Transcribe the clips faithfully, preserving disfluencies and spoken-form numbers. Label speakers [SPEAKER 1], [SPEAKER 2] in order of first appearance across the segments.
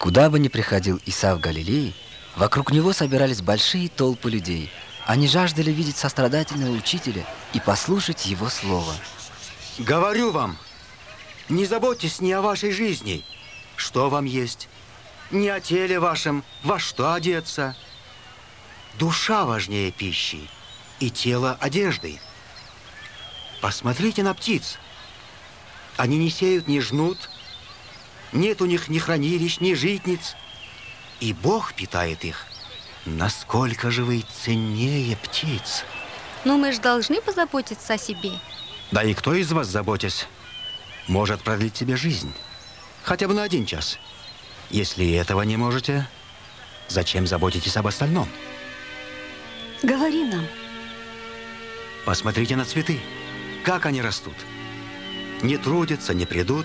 [SPEAKER 1] Куда бы ни приходил Иса в Галилее, вокруг него собирались большие толпы людей. Они жаждали видеть сострадательного учителя и послушать его слово.
[SPEAKER 2] Говорю вам, не заботьтесь ни о вашей жизни, что вам есть, ни о теле вашем, во что одеться. Душа важнее пищи, и тело одежды. Посмотрите на птиц. Они не сеют, не жнут, нет у них ни хранилищ, ни житниц, и Бог питает их. Насколько же вы ценнее птиц?
[SPEAKER 3] Но мы же должны позаботиться о себе.
[SPEAKER 2] Да и кто из вас, заботясь, может продлить себе жизнь? Хотя бы на один час. Если этого не можете, зачем заботитесь об остальном?
[SPEAKER 4] Говори нам.
[SPEAKER 2] Посмотрите на цветы. Как они растут. Не трудятся, не придут.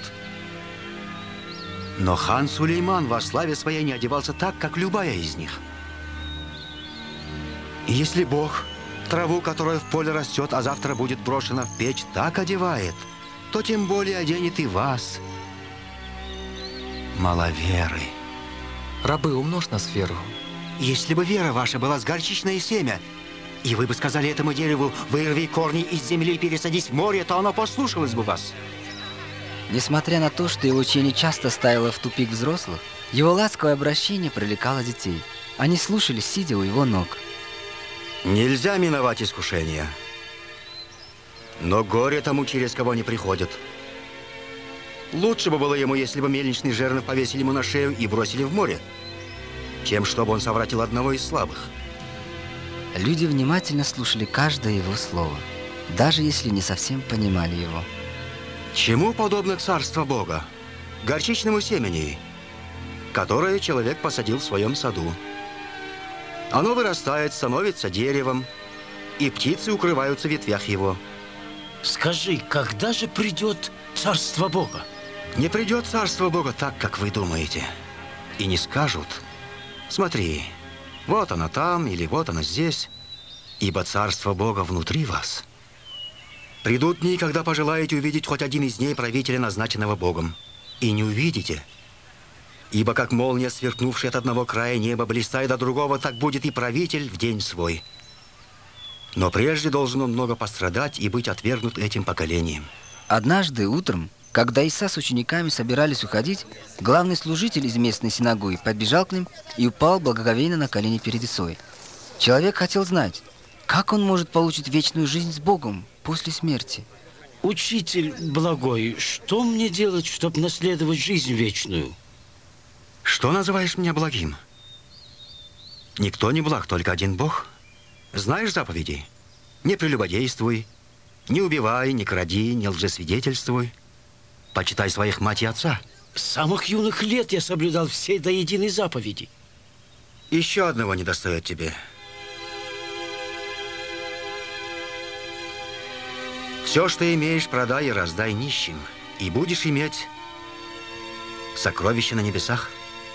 [SPEAKER 2] Но хан Сулейман во славе своей не одевался так, как любая из них. И если Бог траву, которая в поле растет, а завтра будет брошена в печь, так одевает, то тем более оденет и вас. Маловеры.
[SPEAKER 5] Рабы, умножь нас веру.
[SPEAKER 2] Если бы вера ваша была с горчичное семя, и вы бы сказали этому дереву: вырви корни из земли и пересадись в море, то оно послушалось бы вас.
[SPEAKER 1] Несмотря на то, что его учение часто ставило в тупик взрослых, его ласковое обращение привлекало детей. Они слушали, сидя у его ног.
[SPEAKER 2] Нельзя миновать искушения. Но горе тому, через кого они приходят. Лучше бы было ему, если бы мельничный жернов повесили ему на шею и бросили в море, чем чтобы он совратил одного из слабых.
[SPEAKER 1] Люди внимательно слушали каждое его слово, даже если не совсем понимали его.
[SPEAKER 2] Чему подобно царство Бога? Горчичному семени, которое человек посадил в своем саду. Оно вырастает, становится деревом, и птицы укрываются в ветвях его.
[SPEAKER 6] Скажи, когда же придет царство Бога?
[SPEAKER 2] Не придет царство Бога так, как вы думаете. И не скажут: смотри, вот оно там или вот оно здесь, ибо царство Бога внутри вас. Придут дни, когда пожелаете увидеть хоть один из дней правителя, назначенного Богом, и не увидите. Ибо как молния, сверкнувшая от одного края неба, блистает до другого, так будет и правитель в день свой. Но прежде должен он много пострадать и быть отвергнут этим поколением.
[SPEAKER 1] Однажды утром, когда Иса с учениками собирались уходить, главный служитель из местной синагоги подбежал к ним и упал благоговейно на колени перед Исой. Человек хотел знать, как он может получить вечную жизнь с Богом после смерти.
[SPEAKER 6] Учитель благой, что мне делать, чтобы наследовать жизнь вечную?
[SPEAKER 2] Что называешь меня благим? Никто не благ, только один Бог. Знаешь заповеди? Не прелюбодействуй, не убивай, не кради, не лжесвидетельствуй. Почитай своих мать и отца.
[SPEAKER 6] С самых юных лет я соблюдал все до единой заповеди.
[SPEAKER 2] Еще одного недостает тебе. Все, что имеешь, продай и раздай нищим, и будешь иметь сокровища на небесах.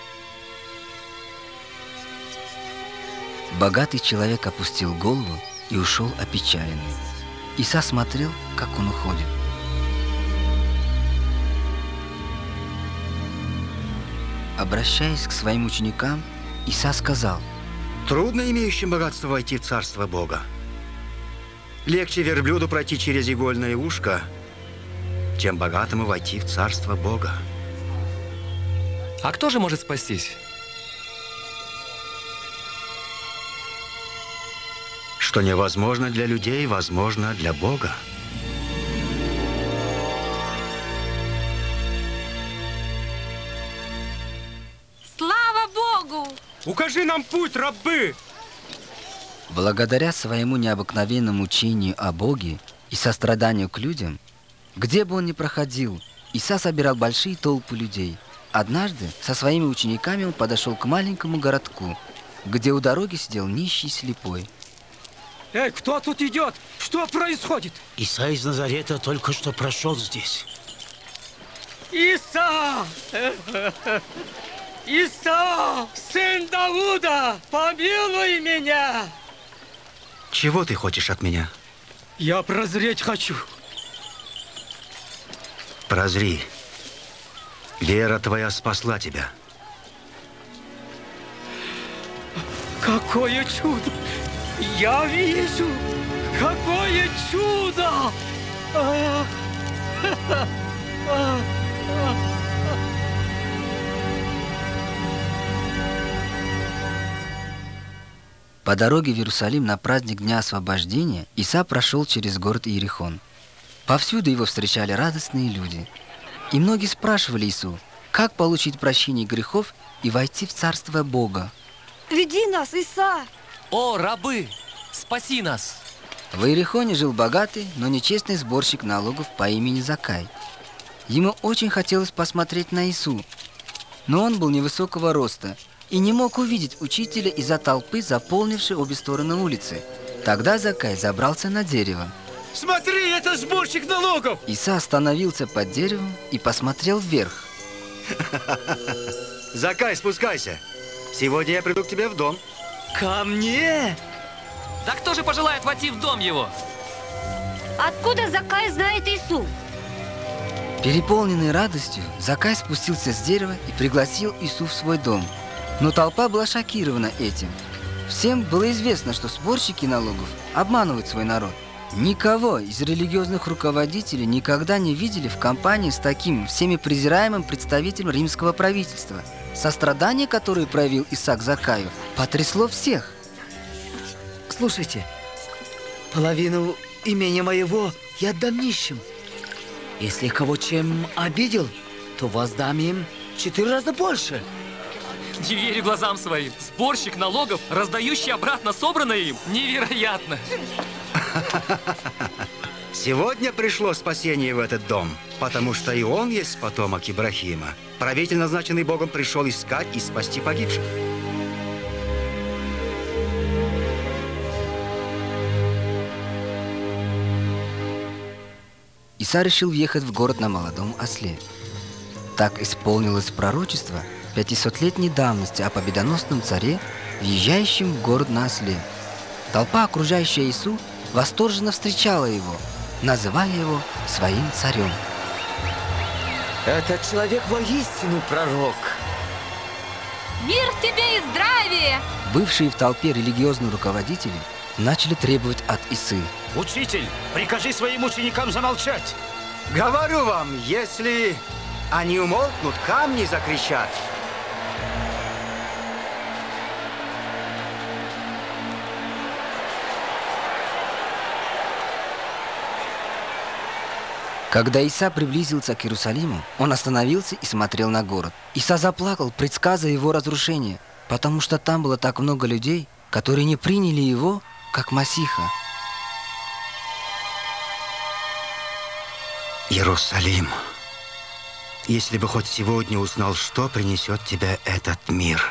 [SPEAKER 1] Богатый человек опустил голову и ушел опечаленный. Иса смотрел, как он уходит. Обращаясь к своим ученикам, Иса сказал:
[SPEAKER 2] трудно имеющим богатство войти в царство Бога. Легче верблюду пройти через игольное ушко, чем богатому войти в царство Бога.
[SPEAKER 5] А кто же может спастись?
[SPEAKER 2] Что невозможно для людей, возможно для Бога.
[SPEAKER 3] Слава Богу!
[SPEAKER 7] Укажи нам путь, рабы!
[SPEAKER 1] Благодаря своему необыкновенному учению о Боге и состраданию к людям, где бы он ни проходил, Иса собирал большие толпы людей. Однажды со своими учениками он подошел к маленькому городку, где у дороги сидел нищий слепой.
[SPEAKER 7] Эй, кто тут идет? Что происходит?
[SPEAKER 6] Иса из Назарета только что прошел здесь.
[SPEAKER 7] Иса! Иса! Сын Давуда! Помилуй меня!
[SPEAKER 2] Чего ты хочешь от меня?
[SPEAKER 7] Я прозреть хочу.
[SPEAKER 2] Прозри. Вера твоя спасла тебя.
[SPEAKER 7] Какое чудо! Я вижу! Какое чудо! А, а, а, а.
[SPEAKER 1] По дороге в Иерусалим на праздник Дня Освобождения Иса прошел через город Иерихон. Повсюду его встречали радостные люди. И многие спрашивали Ису, как получить прощение грехов и войти в Царство Бога.
[SPEAKER 4] Веди нас, Иса!
[SPEAKER 5] О, рабы, спаси нас!
[SPEAKER 1] В Иерихоне жил богатый, но нечестный сборщик налогов по имени Закай. Ему очень хотелось посмотреть на Ису, но он был невысокого роста и не мог увидеть учителя из-за толпы, заполнившей обе стороны улицы. Тогда Закай забрался на дерево.
[SPEAKER 7] Смотри, это сборщик налогов!
[SPEAKER 1] Иса остановился под деревом и посмотрел вверх.
[SPEAKER 2] Закай, спускайся. Сегодня я приду к тебе в дом.
[SPEAKER 7] Ко мне?
[SPEAKER 5] Да кто же пожелает войти в дом его?
[SPEAKER 4] Откуда Закай знает Ису?
[SPEAKER 1] Переполненный радостью, Закай спустился с дерева и пригласил Ису в свой дом. Но толпа была шокирована этим. Всем было известно, что сборщики налогов обманывают свой народ. Никого из религиозных руководителей никогда не видели в компании с таким всеми презираемым представителем римского правительства. Сострадание, которое проявил Иса к Закаю, потрясло всех.
[SPEAKER 8] Слушайте, половину имения моего я отдам нищим. Если кого чем обидел, то воздам им четыре раза больше.
[SPEAKER 5] Не верю глазам своим. Сборщик налогов, раздающий обратно собранное им. Невероятно.
[SPEAKER 2] Сегодня пришло спасение в этот дом, потому что и он есть потомок Ибрахима. Правитель, назначенный Богом, пришел искать и спасти погибших.
[SPEAKER 1] Иса решил въехать в город на молодом осле. Так исполнилось пророчество пятисотлетней давности о победоносном царе, въезжающем в город на осле. Толпа, окружающая Ису, восторженно встречала его, называя его своим царем.
[SPEAKER 8] Этот человек воистину пророк.
[SPEAKER 3] Мир тебе и здравие!
[SPEAKER 1] Бывшие в толпе религиозные руководители начали требовать от Исы.
[SPEAKER 6] Учитель, прикажи своим ученикам замолчать.
[SPEAKER 2] Говорю вам, если они умолкнут, камни закричат.
[SPEAKER 1] Когда Иса приблизился к Иерусалиму, он остановился и смотрел на город. Иса заплакал, предсказывая его разрушение, потому что там было так много людей, которые не приняли его как Масиха.
[SPEAKER 2] Иерусалим, если бы хоть сегодня узнал, что принесет тебе этот мир.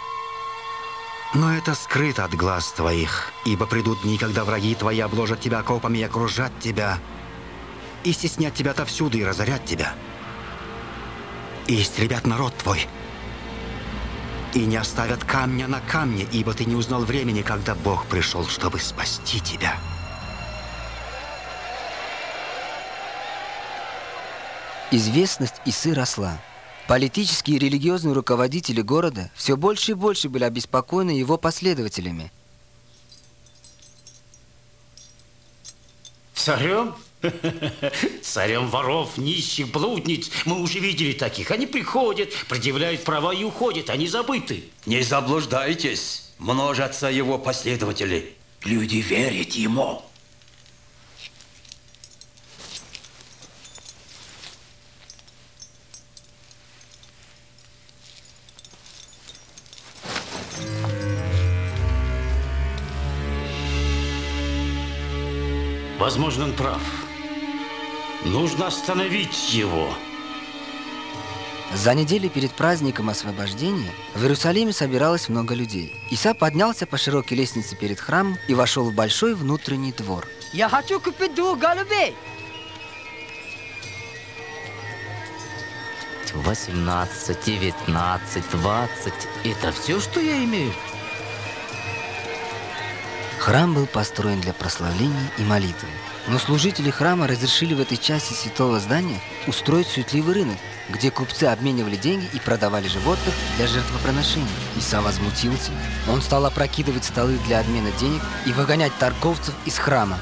[SPEAKER 2] Но это скрыто от глаз твоих, ибо придут дни, когда враги твои обложат тебя окопами и окружат тебя, и стеснят тебя отовсюду, и разорят тебя, и истребят народ твой, и не оставят камня на камне, ибо ты не узнал времени, когда Бог пришел, чтобы спасти тебя.
[SPEAKER 1] Известность Исы росла. Политические и религиозные руководители города все больше и больше были обеспокоены его последователями.
[SPEAKER 6] Царем? Царем воров, нищих, блудниц. Мы уже видели таких. Они приходят, предъявляют права и уходят. Они забыты.
[SPEAKER 9] Не заблуждайтесь. Множатся его последователи. Люди верят ему.
[SPEAKER 6] Возможно, он прав. Нужно остановить его.
[SPEAKER 1] За неделю перед праздником освобождения в Иерусалиме собиралось много людей. Иса поднялся по широкой лестнице перед храмом и вошел в большой внутренний двор.
[SPEAKER 8] Я хочу купить двух голубей.
[SPEAKER 10] восемнадцать, девятнадцать, двадцать. Это все, что я имею?
[SPEAKER 1] Храм был построен для прославления и молитвы. Но служители храма разрешили в этой части святого здания устроить суетливый рынок, где купцы обменивали деньги и продавали животных для жертвоприношений. Иса возмутился. Он стал опрокидывать столы для обмена денег и выгонять торговцев из храма.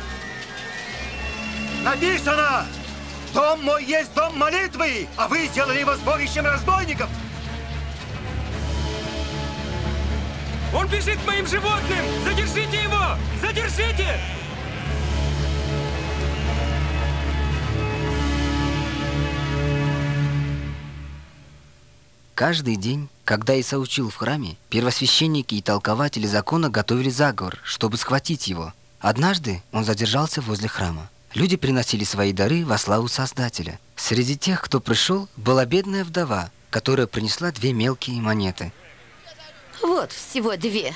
[SPEAKER 10] Написано! Дом мой есть дом молитвы, а вы сделали его сборищем разбойников!
[SPEAKER 7] Он бежит к моим животным! Задержите его! Задержите!
[SPEAKER 1] Каждый день, когда Иса учил в храме, первосвященники и толкователи закона готовили заговор, чтобы схватить его. Однажды он задержался возле храма. Люди приносили свои дары во славу Создателя. Среди тех, кто пришел, была бедная вдова, которая принесла две мелкие монеты.
[SPEAKER 11] Вот всего две.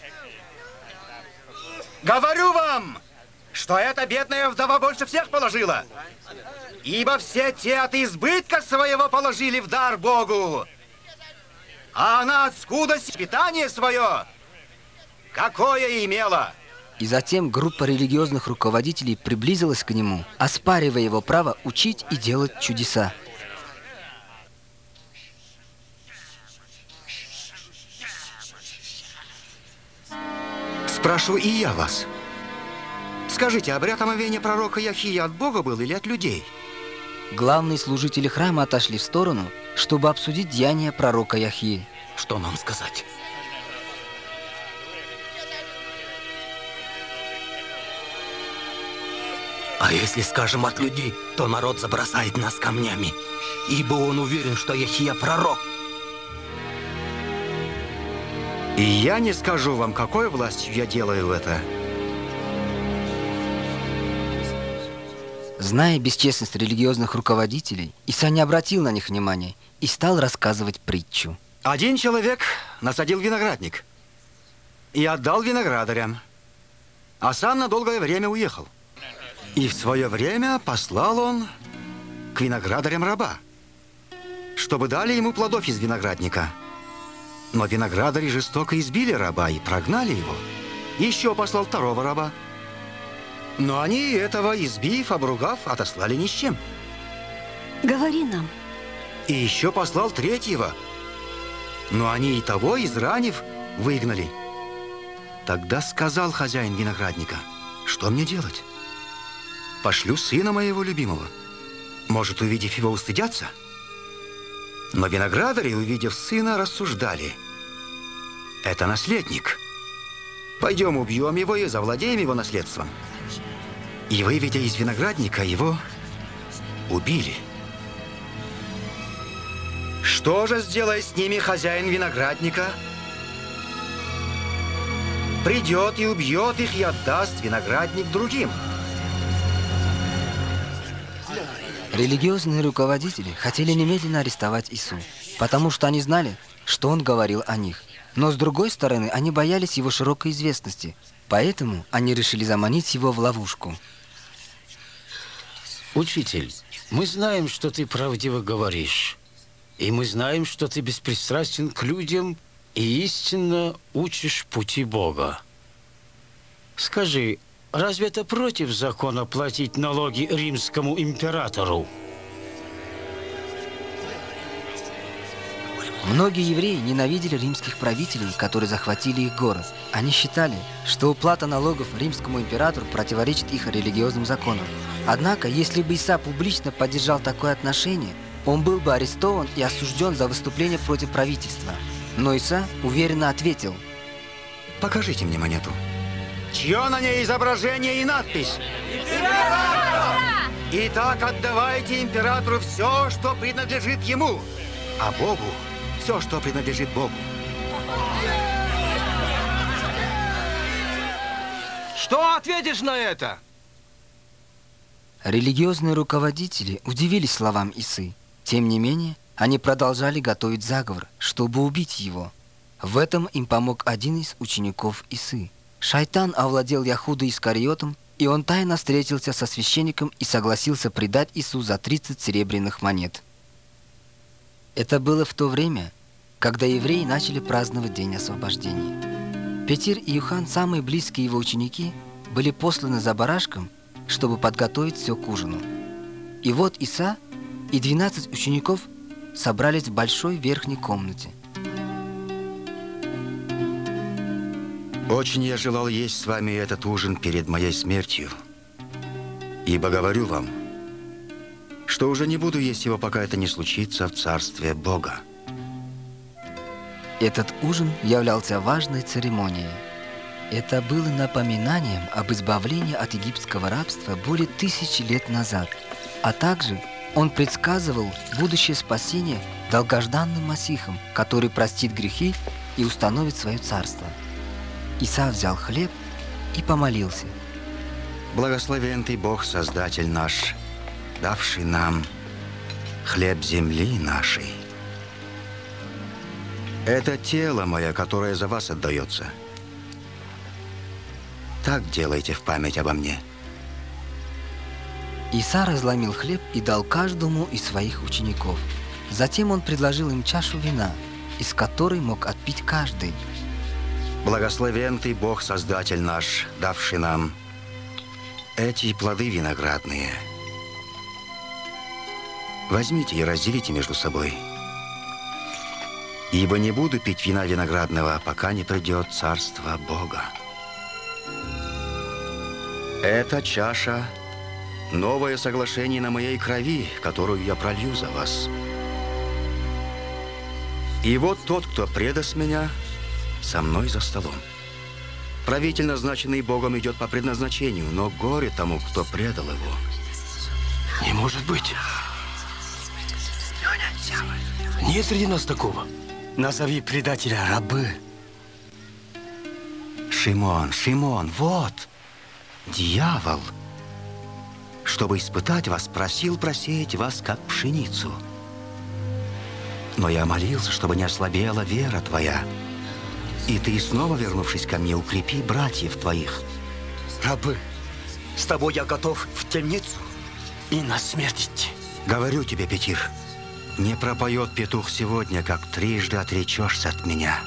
[SPEAKER 10] Говорю вам, что эта бедная вдова больше всех положила. Ибо все те от избытка своего положили в дар Богу. А она от скудости питание свое какое имела.
[SPEAKER 1] И затем группа религиозных руководителей приблизилась к нему, оспаривая его право учить и делать чудеса.
[SPEAKER 2] Спрашиваю и я вас. Скажите, обряд омовения пророка Яхии от Бога был или от людей?
[SPEAKER 1] Главные служители храма отошли в сторону, чтобы обсудить деяния пророка Яхии.
[SPEAKER 2] Что нам сказать?
[SPEAKER 12] А если скажем от людей, то народ забросает нас камнями, ибо он уверен, что Яхия пророк.
[SPEAKER 2] И я не скажу вам, какой властью я делаю это.
[SPEAKER 1] Зная бесчестность религиозных руководителей, Иса не обратил на них внимания и стал рассказывать притчу.
[SPEAKER 2] Один человек насадил виноградник и отдал виноградарям, а сам на долгое время уехал. И в свое время послал он к виноградарям раба, чтобы дали ему плодов из виноградника. Но виноградари жестоко избили раба и прогнали его. Еще послал второго раба. Но они этого, избив, обругав, отослали ни с чем.
[SPEAKER 4] Говори нам.
[SPEAKER 2] И еще послал третьего. Но они и того, изранив, выгнали. Тогда сказал хозяин виноградника: что мне делать? Пошлю сына моего любимого. Может, увидев его, устыдятся? Но виноградари, увидев сына, рассуждали: это наследник. Пойдем убьем его и завладеем его наследством. И, выведя из виноградника, его убили. Что же сделает с ними хозяин виноградника? Придет и убьет их и отдаст виноградник другим.
[SPEAKER 1] Религиозные руководители хотели немедленно арестовать Ису, потому что они знали, что он говорил о них. Но с другой стороны, они боялись его широкой известности, поэтому они решили заманить его в ловушку.
[SPEAKER 6] Учитель, мы знаем, что ты правдиво говоришь, и мы знаем, что ты беспристрастен к людям и истинно учишь пути Бога. Скажи, разве это против закона платить налоги римскому императору?
[SPEAKER 1] Многие евреи ненавидели римских правителей, которые захватили их город. Они считали, что уплата налогов римскому императору противоречит их религиозным законам. Однако, если бы Иса публично поддержал такое отношение, он был бы арестован и осужден за выступление против правительства. Но Иса уверенно ответил:
[SPEAKER 2] покажите мне монету.
[SPEAKER 10] Чье на ней изображение и надпись? Итак, отдавайте императору все, что принадлежит ему,
[SPEAKER 2] а Богу все, что принадлежит Богу.
[SPEAKER 7] Что ответишь на это?
[SPEAKER 1] Религиозные руководители удивились словам Исы. Тем не менее, они продолжали готовить заговор, чтобы убить его. В этом им помог один из учеников Исы. Шайтан овладел Яхудой Искариотом, и он тайно встретился со священником и согласился предать Ису за тридцать серебряных монет. Это было в то время, когда евреи начали праздновать День освобождения. Петир и Иоанн, самые близкие его ученики, были посланы за барашком, чтобы подготовить все к ужину. И вот Иса и двенадцать учеников собрались в большой верхней комнате.
[SPEAKER 2] Очень я желал есть с вами этот ужин перед моей смертью. Ибо говорю вам, что уже не буду есть его, пока это не случится в Царстве Бога.
[SPEAKER 1] Этот ужин являлся важной церемонией. Это было напоминанием об избавлении от египетского рабства более тысячи лет назад, а также он предсказывал будущее спасение долгожданным Масихом, который простит грехи и установит свое царство. Иса взял хлеб и помолился.
[SPEAKER 2] Благословен Ты, Бог, Создатель наш, давший нам хлеб земли нашей. Это тело мое, которое за вас отдается. Так делайте в память обо мне.
[SPEAKER 1] Иса разломил хлеб и дал каждому из своих учеников. Затем он предложил им чашу вина, из которой мог отпить каждый.
[SPEAKER 2] Благословен Ты, Бог, Создатель наш, давший нам эти плоды виноградные. Возьмите и разделите между собой. Ибо не буду пить вина виноградного, пока не придет Царство Бога. Эта чаша – новое соглашение на моей крови, которую я пролью за вас. И вот тот, кто предаст меня, со мной за столом. Правитель, назначенный Богом, идет по предназначению, но горе тому, кто предал его.
[SPEAKER 12] Не может быть. Нет среди нас такого. Назови предателя рабы.
[SPEAKER 2] Шимон, Шимон, вот, дьявол, чтобы испытать вас, просил просеять вас, как пшеницу. Но я молился, чтобы не ослабела вера твоя. И ты, снова вернувшись ко мне, укрепи братьев твоих.
[SPEAKER 12] Рабы, с тобой я готов в темницу и на смерть идти.
[SPEAKER 2] Говорю тебе, Петир, не пропоет петух сегодня, как трижды отречешься от меня.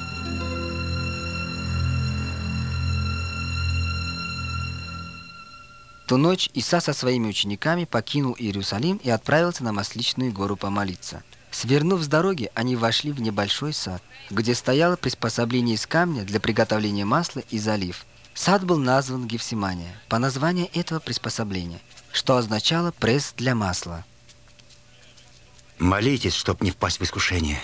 [SPEAKER 1] Ту ночь Иса со своими учениками покинул Иерусалим и отправился на Масличную гору помолиться. Свернув с дороги, они вошли в небольшой сад, где стояло приспособление из камня для приготовления масла и залив. Сад был назван Гефсимания по названию этого приспособления, что означало пресс для масла.
[SPEAKER 2] Молитесь, чтоб не впасть в искушение.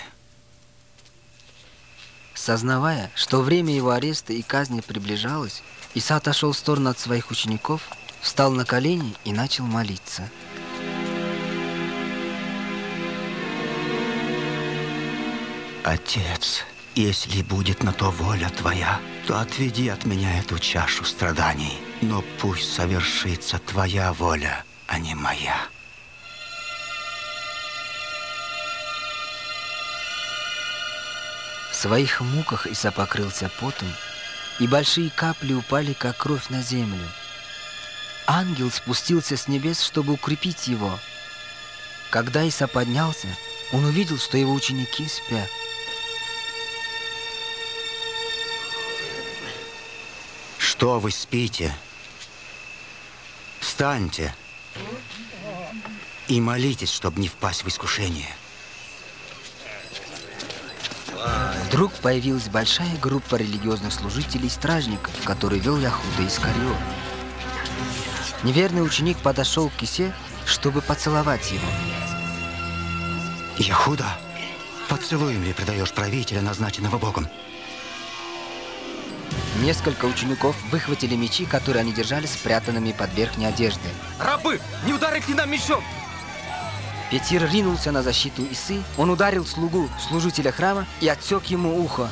[SPEAKER 1] Сознавая, что время его ареста и казни приближалось, Иса отошел в сторону от своих учеников, встал на колени и начал молиться.
[SPEAKER 2] Отец, если будет на то воля Твоя, то отведи от меня эту чашу страданий, но пусть совершится Твоя воля, а не моя.
[SPEAKER 1] В своих муках Иса покрылся потом, и большие капли упали, как кровь, на землю. Ангел спустился с небес, чтобы укрепить его. Когда Иса поднялся, он увидел, что его ученики спят.
[SPEAKER 2] Что вы спите? Встаньте и молитесь, чтобы не впасть в искушение.
[SPEAKER 1] Вдруг появилась большая группа религиозных служителей и стражников, которые вел Яхуда Искариот. Неверный ученик подошел к Исе, чтобы поцеловать его.
[SPEAKER 2] Яхуда, поцелуем ли предаешь правителя, назначенного Богом?
[SPEAKER 1] Несколько учеников выхватили мечи, которые они держали спрятанными под верхней одеждой.
[SPEAKER 7] Рабы, не ударите нам мечом!
[SPEAKER 1] Петир ринулся на защиту Исы, он ударил слугу, служителя храма, и отсек ему ухо.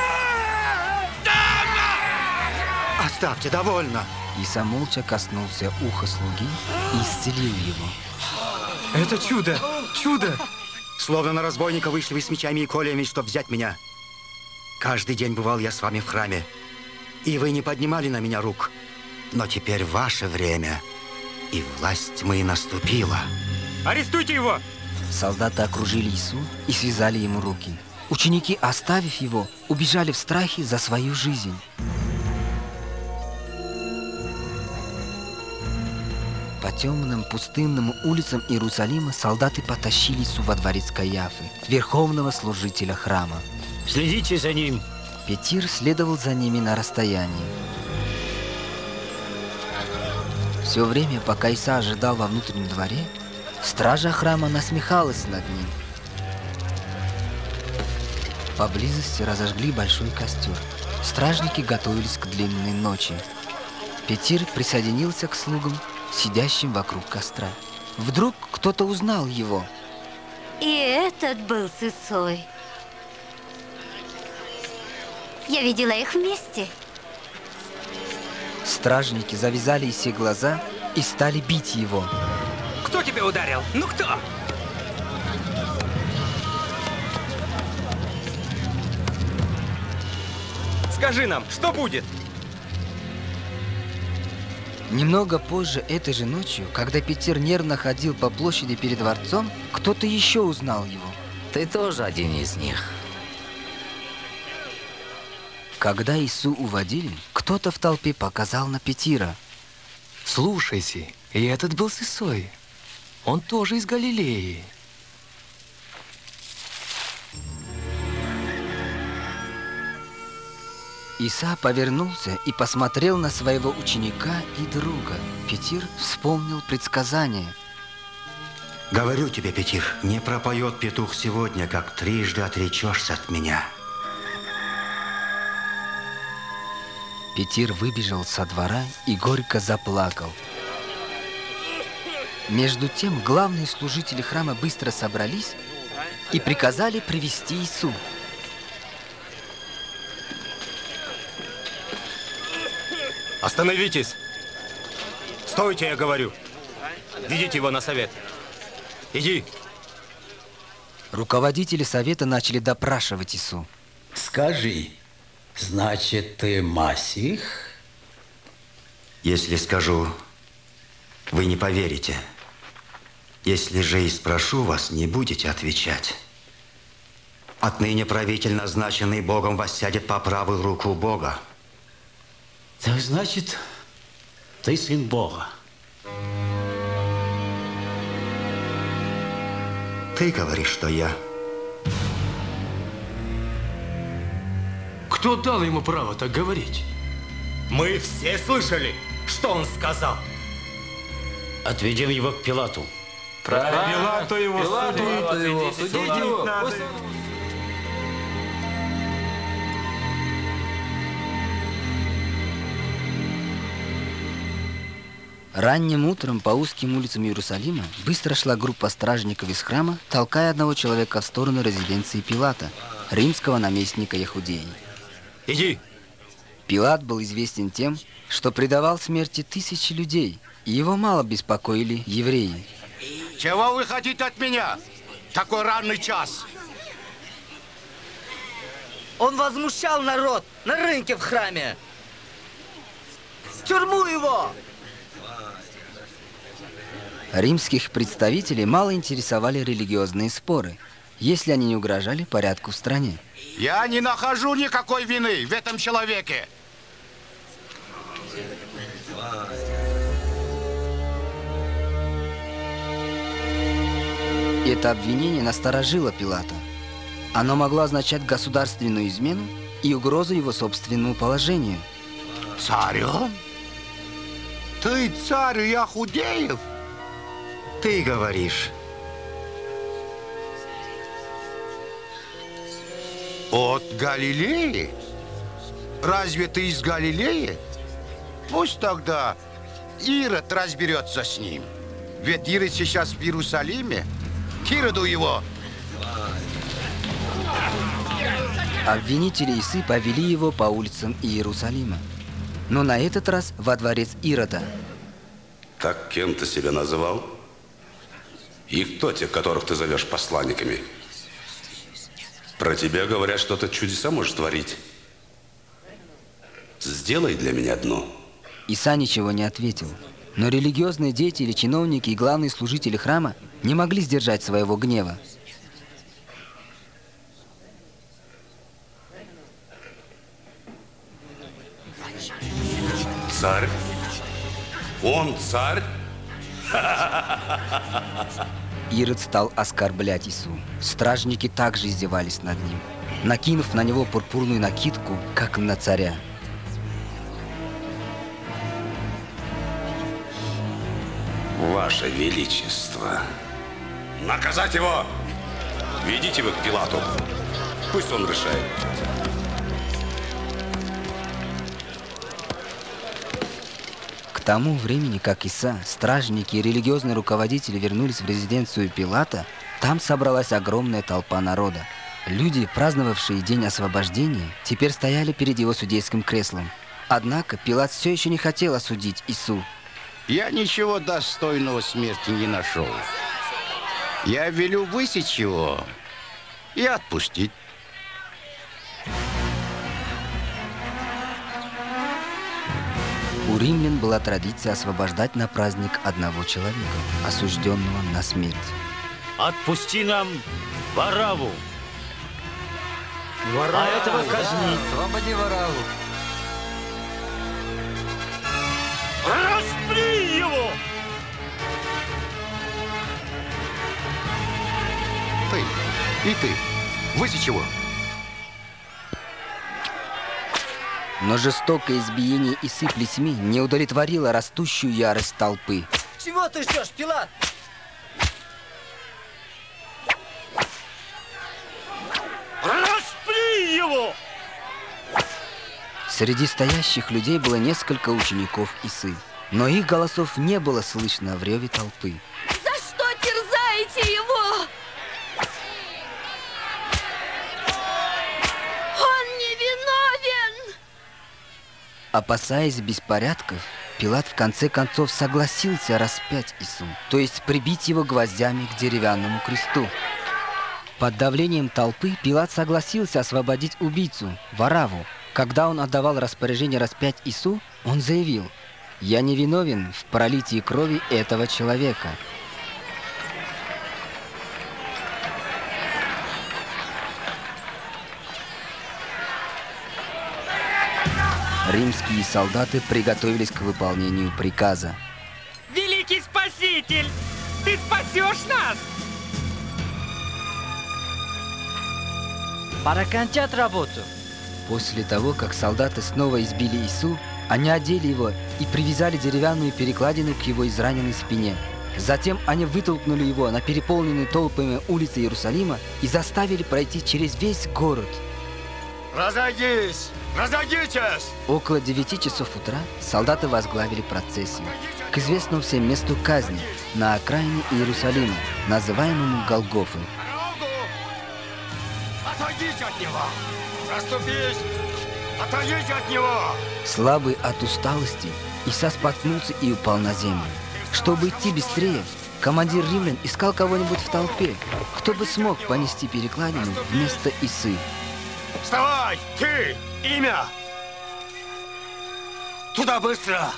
[SPEAKER 2] Оставьте, довольно!
[SPEAKER 1] Иса молча коснулся уха слуги и исцелил его.
[SPEAKER 7] Это чудо! Чудо!
[SPEAKER 2] Словно на разбойника вышли вы с мечами и кольями, чтобы взять меня. Каждый день бывал я с вами в храме, и вы не поднимали на меня рук. Но теперь ваше время, и власть тьмы наступила.
[SPEAKER 7] Арестуйте его!
[SPEAKER 1] Солдаты окружили Ису и связали ему руки. Ученики, оставив его, убежали в страхе за свою жизнь. По темным пустынным улицам Иерусалима солдаты потащили Иису во дворец Каиафы, верховного служителя храма.
[SPEAKER 6] Следите за ним.
[SPEAKER 1] Петир следовал за ними на расстоянии. Все время, пока Иса ожидал во внутреннем дворе, стража храма насмехалась над ним. Поблизости разожгли большой костер. Стражники готовились к длинной ночи. Петир присоединился к слугам, сидящим вокруг костра. Вдруг кто-то узнал его.
[SPEAKER 11] И этот был с Исой. Я видела их вместе.
[SPEAKER 1] Стражники завязали Исе глаза и стали бить его.
[SPEAKER 7] Кто тебя ударил? Ну кто? Скажи нам, что будет?
[SPEAKER 1] Немного позже этой же ночью, когда Петир нервно ходил по площади перед дворцом, кто-то еще узнал его.
[SPEAKER 13] Ты тоже один из них.
[SPEAKER 1] Когда Иису уводили, кто-то в толпе показал на Петира.
[SPEAKER 12] Слушайте, и этот был с Исой. Он тоже из Галилеи.
[SPEAKER 1] Иса повернулся и посмотрел на своего ученика и друга. Петир вспомнил предсказание.
[SPEAKER 2] Говорю тебе, Петир, не пропоет петух сегодня, как трижды отречешься от меня.
[SPEAKER 1] Петир выбежал со двора и горько заплакал. Между тем главные служители храма быстро собрались и приказали привести Иису.
[SPEAKER 10] Остановитесь! Стойте, я говорю! Ведите его на совет. Иди!
[SPEAKER 1] Руководители совета начали допрашивать Иису.
[SPEAKER 9] Скажи, значит, ты Масих?
[SPEAKER 2] Если скажу, вы не поверите. Если же и спрошу вас, не будете отвечать. Отныне правитель, назначенный Богом, воссядет по правую руку Бога.
[SPEAKER 6] Так значит, ты сын Бога.
[SPEAKER 2] Ты говоришь, что я.
[SPEAKER 12] Кто дал ему право так говорить?
[SPEAKER 10] Мы все слышали, что он сказал.
[SPEAKER 6] Отведем его к Пилату.
[SPEAKER 12] Правильно.
[SPEAKER 10] Пилату его судить.
[SPEAKER 12] Судите его.
[SPEAKER 1] Ранним утром по узким улицам Иерусалима быстро шла группа стражников из храма, толкая одного человека в сторону резиденции Пилата, римского наместника Иудеи.
[SPEAKER 10] Иди!
[SPEAKER 1] Пилат был известен тем, что предавал смерти тысячи людей, и его мало беспокоили евреи.
[SPEAKER 10] Чего вы хотите от меня? Такой ранний час.
[SPEAKER 8] Он возмущал народ на рынке в храме. В тюрьму его!
[SPEAKER 1] Римских представителей мало интересовали религиозные споры, если они не угрожали порядку в стране.
[SPEAKER 10] Я не нахожу никакой вины в этом человеке.
[SPEAKER 1] Это обвинение насторожило Пилата. Оно могло означать государственную измену и угрозу его собственному положению.
[SPEAKER 10] Царем? Ты царь Иудеев?
[SPEAKER 2] Ты говоришь.
[SPEAKER 10] От Галилеи? Разве ты из Галилеи? Пусть тогда Ирод разберется с ним. Ведь Ирод сейчас в Иерусалиме. К Ироду его.
[SPEAKER 1] Обвинители Исы повели его по улицам Иерусалима, но на этот раз во дворец Ирода.
[SPEAKER 14] Так кем ты себя называл? И кто тех, которых ты зовешь посланниками? Про тебя говорят, что ты чудеса можешь творить. Сделай для меня одно.
[SPEAKER 1] Иса ничего не ответил, но религиозные деятели, чиновники и главные служители храма не могли сдержать своего гнева.
[SPEAKER 14] царь? Он царь?
[SPEAKER 1] Ирод стал оскорблять Иису. Стражники также издевались над ним, накинув на него пурпурную накидку, как на царя.
[SPEAKER 14] Ваше Величество, наказать его! Ведите его к Пилату. Пусть он решает.
[SPEAKER 1] К тому времени, как Иса, стражники и религиозные руководители вернулись в резиденцию Пилата, там собралась огромная толпа народа. Люди, праздновавшие День освобождения, теперь стояли перед его судейским креслом. Однако Пилат все еще не хотел осудить Ису.
[SPEAKER 15] Я ничего достойного смерти не нашел. Я велю высечь его и отпустить.
[SPEAKER 1] У римлян была традиция освобождать на праздник одного человека, осужденного на смерть.
[SPEAKER 6] Отпусти нам Варавву.
[SPEAKER 5] Варавву.
[SPEAKER 6] А этого казни.
[SPEAKER 5] Освободи Варавву.
[SPEAKER 6] Распни его!
[SPEAKER 10] Ты, и ты, высечь его.
[SPEAKER 1] Но жестокое избиение Исы плетьми не удовлетворило растущую ярость толпы.
[SPEAKER 8] Чего ты ждешь, Пилат?
[SPEAKER 6] Распни его!
[SPEAKER 1] Среди стоящих людей было несколько учеников Исы, но их голосов не было слышно в реве толпы.
[SPEAKER 3] За что терзаете его? Он невиновен!
[SPEAKER 1] Опасаясь беспорядков, Пилат в конце концов согласился распять Ису, то есть прибить его гвоздями к деревянному кресту. Под давлением толпы Пилат согласился освободить убийцу, Варавву. Когда он отдавал распоряжение распять Ису, он заявил: «Я не виновен в пролитии крови этого человека». Римские солдаты приготовились к выполнению приказа.
[SPEAKER 7] Великий Спаситель, ты спасешь нас?
[SPEAKER 8] Пора кончать работу.
[SPEAKER 1] После того, как солдаты снова избили Ису, они одели его и привязали деревянную перекладину к его израненной спине. Затем они вытолкнули его на переполненные толпами улицы Иерусалима и заставили пройти через весь город.
[SPEAKER 10] Разойдись! Разойдитесь!
[SPEAKER 1] Около девяти часов утра солдаты возглавили процессию к известному всем месту казни на окраине Иерусалима, называемому Голгофой.
[SPEAKER 10] Отойдите от него! Расступись! Отойдите от него!
[SPEAKER 1] Слабый от усталости, Иса споткнулся и упал на землю. Чтобы идти быстрее, командир римлян искал кого-нибудь в толпе, кто бы смог понести перекладину вместо Исы.
[SPEAKER 10] Вставай! Ты! Имя! Туда быстро!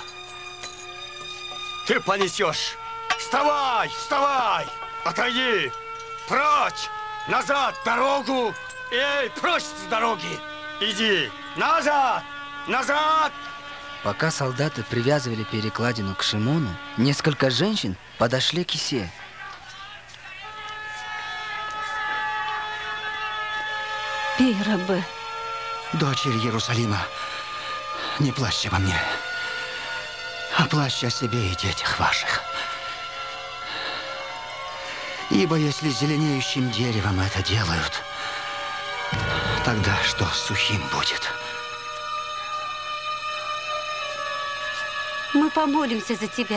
[SPEAKER 10] Ты понесешь! Вставай! Вставай! Отойди! Прочь! Назад! Дорогу! Эй, прочь с дороги! Иди! Назад! Назад!
[SPEAKER 1] Пока солдаты привязывали перекладину к Шимону, несколько женщин подошли к Исе.
[SPEAKER 4] Пей, рабы.
[SPEAKER 2] Дочери Иерусалима, не плачьте во мне, а плачьте о себе и детях ваших. Ибо если зеленеющим деревом это делают, тогда что сухим будет?
[SPEAKER 11] Мы помолимся за тебя.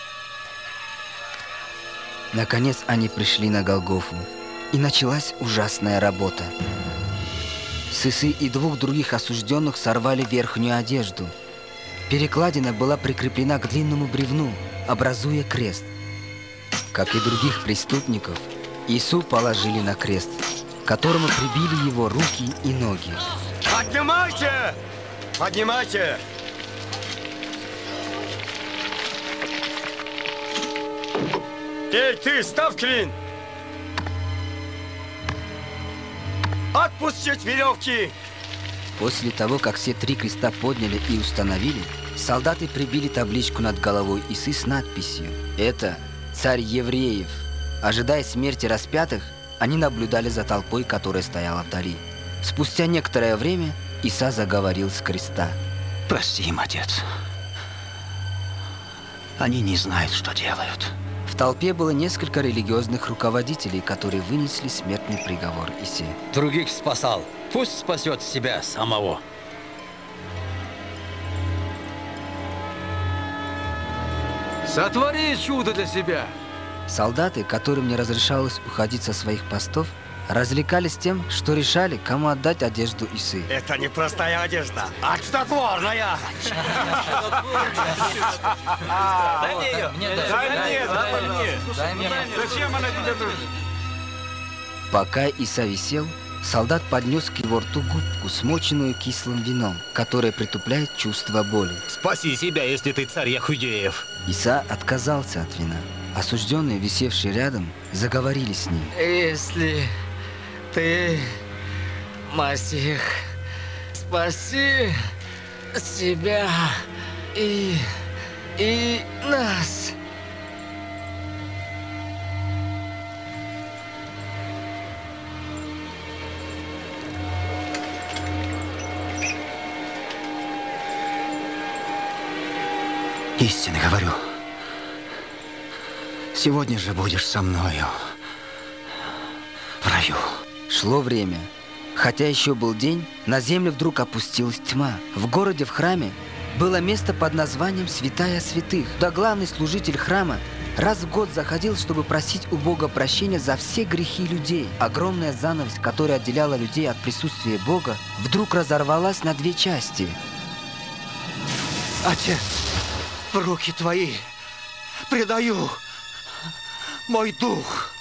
[SPEAKER 1] Наконец они пришли на Голгофу, и началась ужасная работа. С Исы и двух других осужденных сорвали верхнюю одежду. Перекладина была прикреплена к длинному бревну, образуя крест. Как и других преступников, Ису положили на крест, к которому прибили его руки и ноги.
[SPEAKER 10] Поднимайте! Поднимайте! Эй, ты, Ставкин! Отпустить веревки!
[SPEAKER 1] После того, как все три креста подняли и установили, солдаты прибили табличку над головой Исы с надписью «Это царь евреев». Ожидая смерти распятых, они наблюдали за толпой, которая стояла вдали. Спустя некоторое время Иса заговорил с креста.
[SPEAKER 2] Прости им, Отец. Они не знают, что делают.
[SPEAKER 1] В толпе было несколько религиозных руководителей, которые вынесли смертный приговор Исе.
[SPEAKER 6] Других спасал. Пусть спасет себя самого.
[SPEAKER 7] Сотвори чудо для себя.
[SPEAKER 1] Солдаты, которым не разрешалось уходить со своих постов, развлекались тем, что решали, кому отдать одежду Исы.
[SPEAKER 10] Это не простая одежда, а чудотворная.
[SPEAKER 7] Дай мне ее. Дай мне. Зачем она тебе нужна?
[SPEAKER 1] Пока Иса висел, солдат поднес к его рту губку, смоченную кислым вином, которое притупляет чувство боли.
[SPEAKER 12] Спаси себя, если ты царь Иудеев.
[SPEAKER 1] Иса отказался от вина. Осужденные, висевшие рядом, заговорили с ним.
[SPEAKER 8] Если ты Масих, спаси себя и, и нас.
[SPEAKER 2] Истинно говорю. Сегодня же будешь со мною в раю.
[SPEAKER 1] Шло время. Хотя еще был день, на землю вдруг опустилась тьма. В городе, в храме, было место под названием Святая Святых. Да главный служитель храма раз в год заходил, чтобы просить у Бога прощения за все грехи людей. Огромная занавесь, которая отделяла людей от присутствия Бога, вдруг разорвалась на две части.
[SPEAKER 10] Отец, в руки твои предаю мой дух.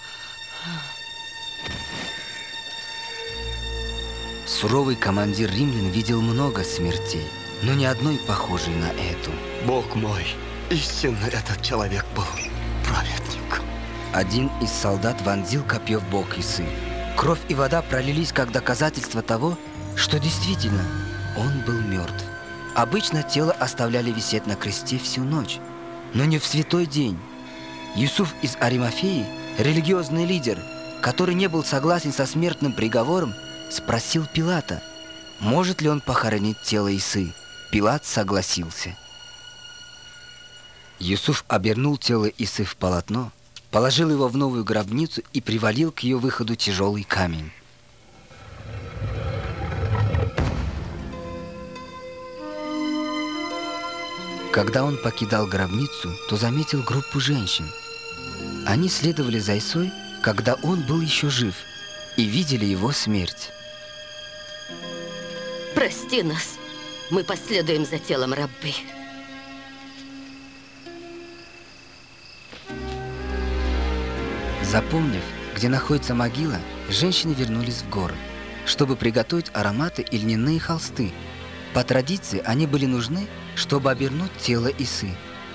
[SPEAKER 1] Суровый командир римлян видел много смертей, но ни одной похожей на эту.
[SPEAKER 10] Бог мой, истинно этот человек был праведник.
[SPEAKER 1] Один из солдат вонзил копье в бок Исы. Кровь и вода пролились как доказательство того, что действительно он был мертв. Обычно тело оставляли висеть на кресте всю ночь, но не в святой день. Юсуф из Аримафеи, религиозный лидер, который не был согласен со смертным приговором, спросил Пилата, может ли он похоронить тело Исы. Пилат согласился. Юсуф обернул тело Исы в полотно, положил его в новую гробницу и привалил к ее выходу тяжелый камень. Когда он покидал гробницу, то заметил группу женщин. Они следовали за Исой, когда он был еще жив, и видели его смерть.
[SPEAKER 16] Прости нас, мы последуем за телом рабы.
[SPEAKER 1] Запомнив, где находится могила, женщины вернулись в город, чтобы приготовить ароматы и льняные холсты. По традиции они были нужны, чтобы обернуть тело Исы.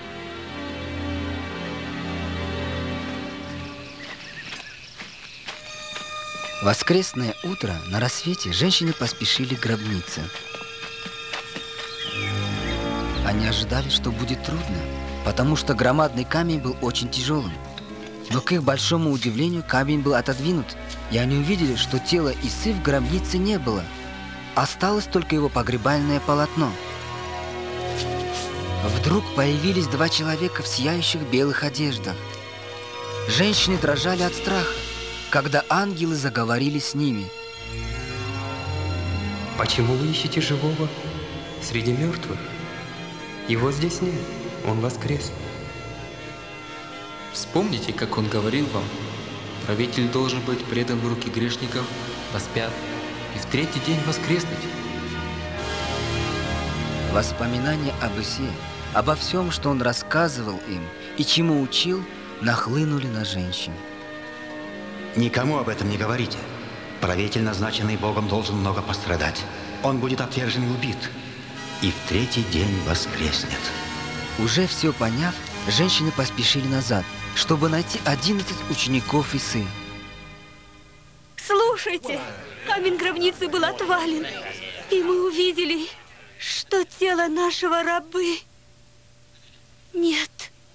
[SPEAKER 1] Воскресное утро, на рассвете, женщины поспешили к гробнице. Они ожидали, что будет трудно, потому что громадный камень был очень тяжелым. Но к их большому удивлению камень был отодвинут, и они увидели, что тела Исы в гробнице не было. Осталось только его погребальное полотно. Вдруг появились два человека в сияющих белых одеждах. Женщины дрожали от страха, когда ангелы заговорили с ними.
[SPEAKER 17] Почему вы ищете живого среди мертвых? Его здесь нет, он воскрес.
[SPEAKER 5] Вспомните, как он говорил вам, правитель должен быть предан в руки грешников, распят и в третий день воскреснуть.
[SPEAKER 1] Воспоминания об Исе, обо всем, что он рассказывал им и чему учил, нахлынули на женщин.
[SPEAKER 2] Никому об этом не говорите. Правитель, назначенный Богом, должен много пострадать. Он будет отвержен и убит, и в третий день воскреснет.
[SPEAKER 1] Уже все поняв, женщины поспешили назад, чтобы найти одиннадцать учеников Исы.
[SPEAKER 3] Слушайте, камень гробницы был отвален, и мы увидели, что тело нашего рабы
[SPEAKER 4] Нет.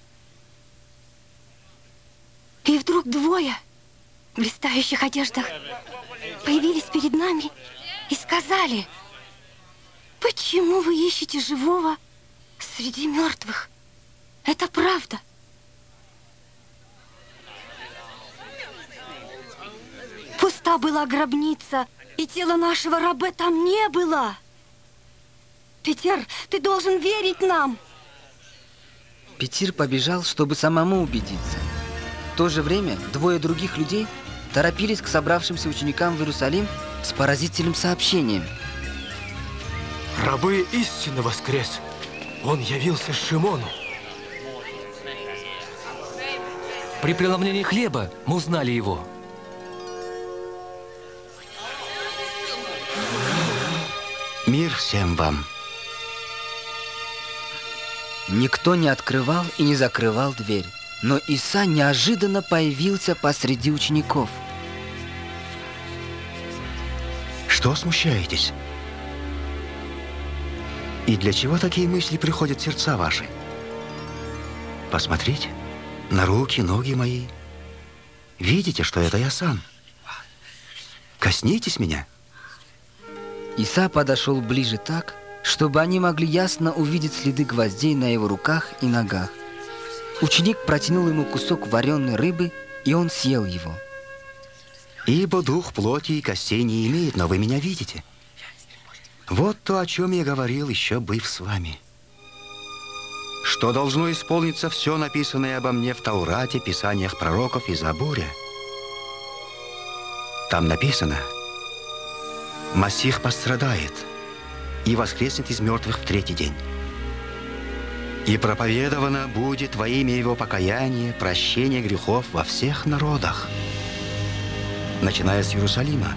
[SPEAKER 4] И вдруг двое в блистающих одеждах появились перед нами и сказали: почему вы ищете живого среди мертвых? Это правда. Пуста была гробница, и тела нашего раба там не было. Петер, ты должен верить нам.
[SPEAKER 1] Петир побежал, чтобы самому убедиться. В то же время двое других людей торопились к собравшимся ученикам в Иерусалим с поразительным сообщением.
[SPEAKER 12] Рабы истинно воскрес. Он явился Шимону.
[SPEAKER 18] При преломлении хлеба мы узнали его.
[SPEAKER 2] Мир всем вам.
[SPEAKER 1] Никто не открывал и не закрывал дверь, но Иса неожиданно появился посреди учеников.
[SPEAKER 2] Что смущаетесь? И для чего такие мысли приходят в сердца ваши? Посмотрите на руки, ноги мои. Видите, что это я сам? Коснитесь меня.
[SPEAKER 1] Иса подошел ближе так, чтобы они могли ясно увидеть следы гвоздей на его руках и ногах. Ученик протянул ему кусок вареной рыбы, и он съел его.
[SPEAKER 2] Ибо дух плоти и костей не имеет, но вы меня видите. Вот то, о чем я говорил, еще быв с вами. Что должно исполниться все написанное обо мне в Таурате, Писаниях пророков и Забуре. Там написано: Масих пострадает и воскреснет из мертвых в третий день. И проповедовано будет во имя его покаяние, прощение грехов во всех народах, начиная с Иерусалима.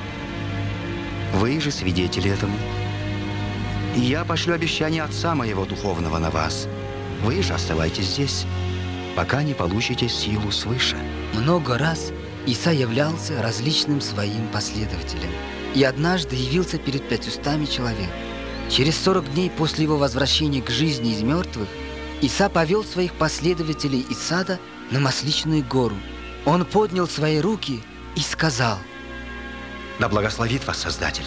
[SPEAKER 2] Вы же свидетели этому. И я пошлю обещание Отца моего Духовного на вас. Вы же оставайтесь здесь, пока не получите силу свыше.
[SPEAKER 1] Много раз Иса являлся различным своим последователям. И однажды явился перед пятьюстами человек. Через сорок дней после его возвращения к жизни из мертвых Иса повел своих последователей из сада на Масличную гору. Он поднял свои руки и сказал:
[SPEAKER 2] Да благословит вас Создатель.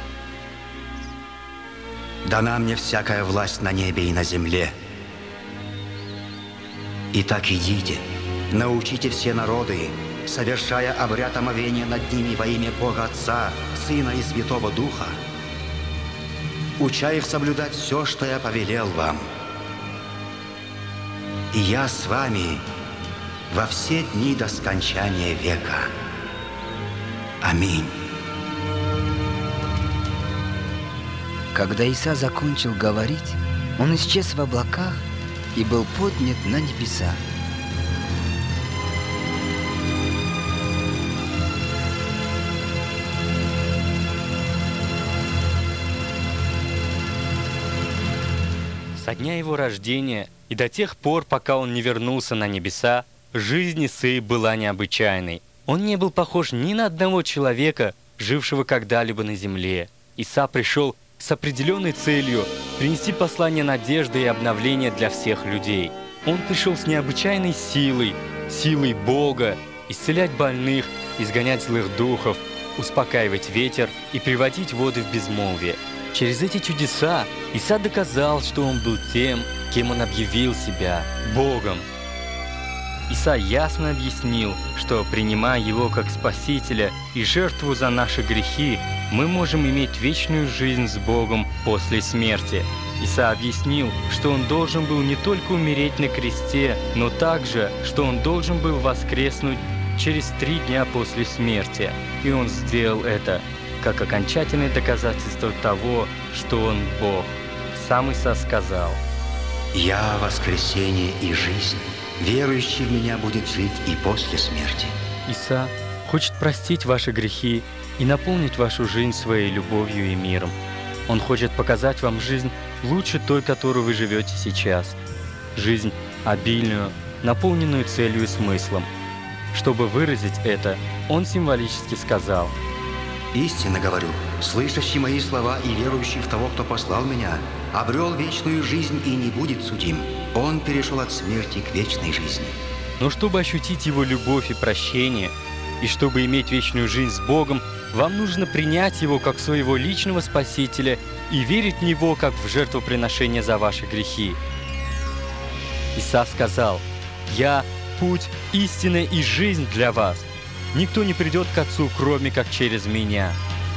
[SPEAKER 2] Дана мне всякая власть на небе и на земле. Итак, идите, научите все народы, совершая обряд омовения над ними во имя Бога Отца, Сына и Святого Духа, уча их соблюдать все, что я повелел вам. И я с вами во все дни до скончания века. Аминь.
[SPEAKER 1] Когда Иса закончил говорить, он исчез в облаках и был поднят на небеса.
[SPEAKER 19] Со дня его рождения и до тех пор, пока он не вернулся на небеса, жизнь Исаии была необычайной. Он не был похож ни на одного человека, жившего когда-либо на земле. Иса пришел с определенной целью принести послание надежды и обновления для всех людей. Он пришел с необычайной силой, силой Бога, исцелять больных, изгонять злых духов, успокаивать ветер и приводить воды в безмолвие. Через эти чудеса Иса доказал, что он был тем, кем он объявил себя – Богом. Иса ясно объяснил, что, принимая Его как Спасителя и жертву за наши грехи, мы можем иметь вечную жизнь с Богом после смерти. Иса объяснил, что Он должен был не только умереть на кресте, но также, что Он должен был воскреснуть через три дня после смерти. И Он сделал это как окончательное доказательство того, что Он Бог. Сам Иса сказал:
[SPEAKER 2] «Я воскресение и жизнь. Верующий в меня будет жить и после смерти».
[SPEAKER 19] Иса хочет простить ваши грехи и наполнить вашу жизнь своей любовью и миром. Он хочет показать вам жизнь лучше той, которую вы живете сейчас. Жизнь обильную, наполненную целью и смыслом. Чтобы выразить это, он символически сказал:
[SPEAKER 2] Истинно говорю, слышащий мои слова и верующий в того, кто послал меня, обрел вечную жизнь и не будет судим. Он перешел от смерти к вечной жизни.
[SPEAKER 19] Но чтобы ощутить Его любовь и прощение, и чтобы иметь вечную жизнь с Богом, вам нужно принять Его как своего личного Спасителя и верить в Него как в жертвоприношение за ваши грехи. Иса сказал: «Я – путь, истина и жизнь для вас. Никто не придет к Отцу, кроме как через Меня».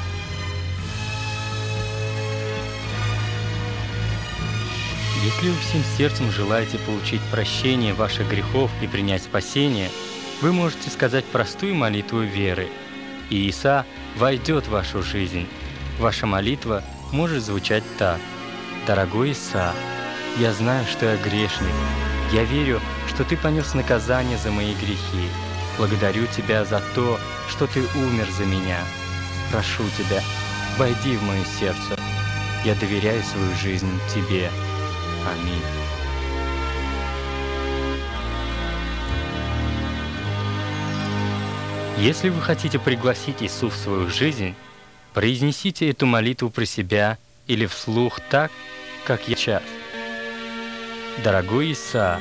[SPEAKER 19] Если вы всем сердцем желаете получить прощение ваших грехов и принять спасение, вы можете сказать простую молитву веры, и Иса войдет в вашу жизнь. Ваша молитва может звучать так: «Дорогой Иса, я знаю, что я грешник. Я верю, что Ты понес наказание за мои грехи. Благодарю Тебя за то, что Ты умер за меня. Прошу Тебя, войди в мое сердце. Я доверяю свою жизнь Тебе. Аминь». Если вы хотите пригласить Иисуса в свою жизнь, произнесите эту молитву про себя или вслух так, как я сейчас. Дорогой Иса,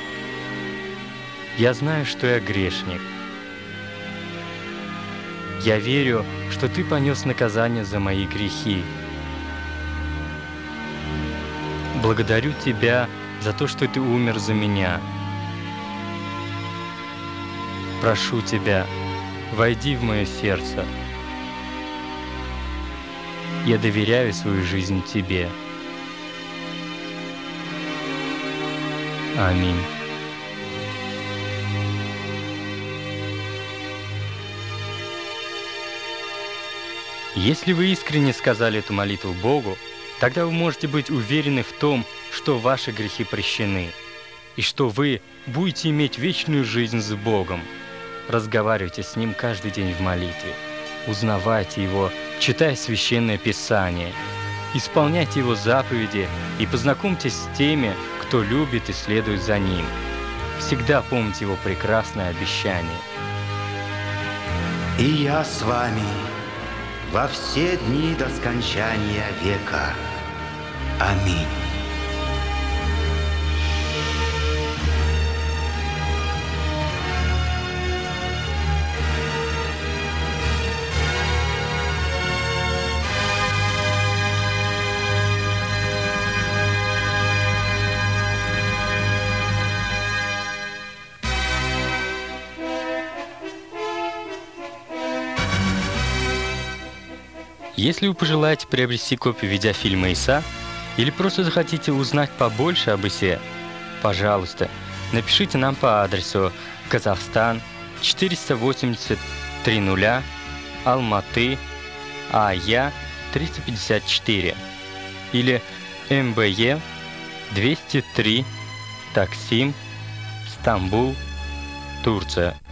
[SPEAKER 19] я знаю, что я грешник. Я верю, что Ты понес наказание за мои грехи. Благодарю Тебя за то, что Ты умер за меня. Прошу Тебя, войди в мое сердце. Я доверяю свою жизнь Тебе. Аминь. Если вы искренне сказали эту молитву Богу, тогда вы можете быть уверены в том, что ваши грехи прощены, и что вы будете иметь вечную жизнь с Богом. Разговаривайте с Ним каждый день в молитве. Узнавайте Его, читая Священное Писание. Исполняйте Его заповеди и познакомьтесь с теми, кто любит и следует за Ним. Всегда помните Его прекрасное обещание.
[SPEAKER 2] «И я с вами во все дни до скончания века. Аминь».
[SPEAKER 19] Если вы пожелаете приобрести копию видеофильма «Иса» или просто захотите узнать побольше об Исе, пожалуйста, напишите нам по адресу Казахстан, четыреста восемьдесят три нуля, Алматы, АЯ триста пятьдесят четыре или МБЕ двести три, Таксим, Стамбул, Турция.